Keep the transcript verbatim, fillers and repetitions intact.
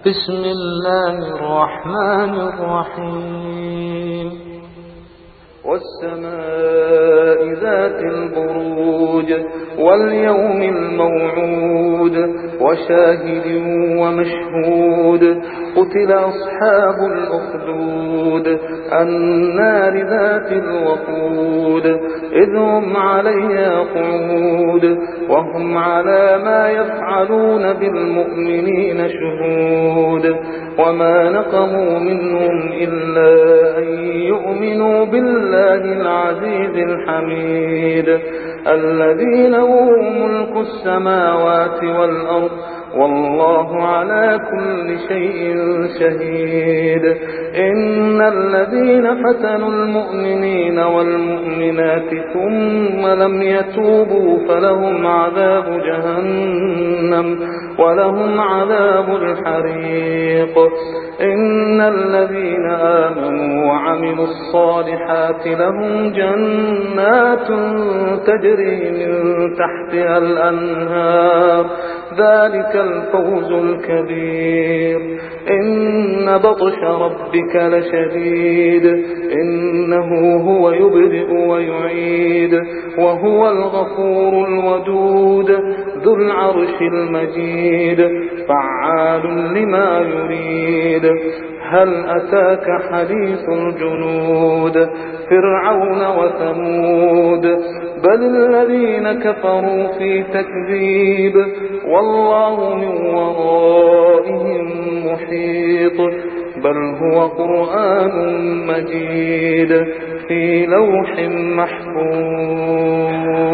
بسم الله الرحمن الرحيم والسماء ذات البروج واليوم الموعود وشاهد ومشهود قتل أصحاب الأخدود النار ذات الوقود إذ هم عليها قعود وهم على ما يفعلون بالمؤمنين شهود وما نقموا منهم إلا أن يؤمنوا بالله العزيز الحميد الذي له ملك السماوات والأرض والله على كل شيء شهيد إن الذين فتنوا المؤمنين والمؤمنات ثم لم يتوبوا فلهم عذاب جهنم ولهم عذاب الحريق إن الذين آمنوا وعملوا الصالحات لهم جنات تجري من تحتها الأنهار ذلك الفوز الكبير إن بطش ربك لشديد إنه هو يبدئ ويعيد وهو الغفور الودود ذو العرش المجيد فعال لما يريد هل أتاك حديث الجنود فرعون وثمود بل الذين كفروا في تكذيب والله من ورائهم محيط بل هو قرآن مجيد في لوح محفوظ.